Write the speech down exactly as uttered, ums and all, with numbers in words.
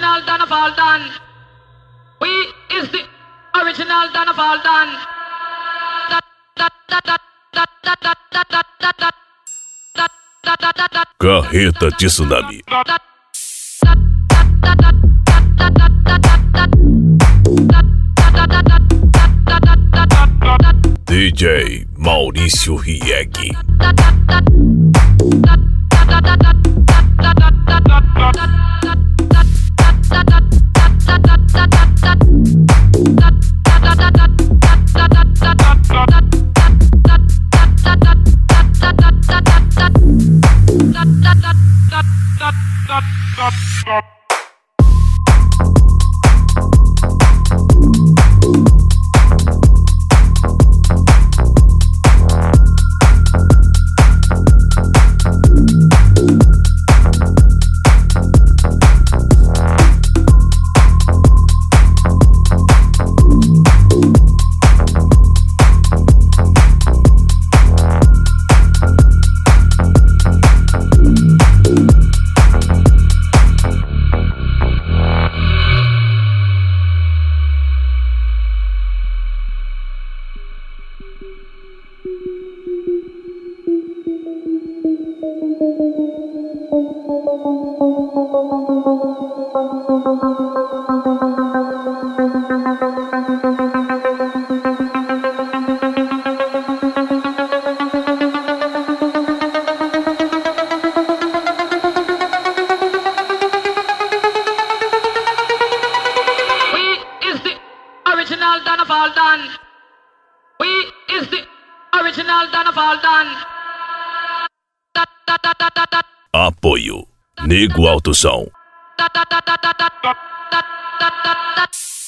original Donna Faldan. We is the original Donna Faldan. Carreta de Tsunami. D J Maurício Rieg. Original Donna Faldan. We is the original Donna Faldan. Apoio Nego Alto Som.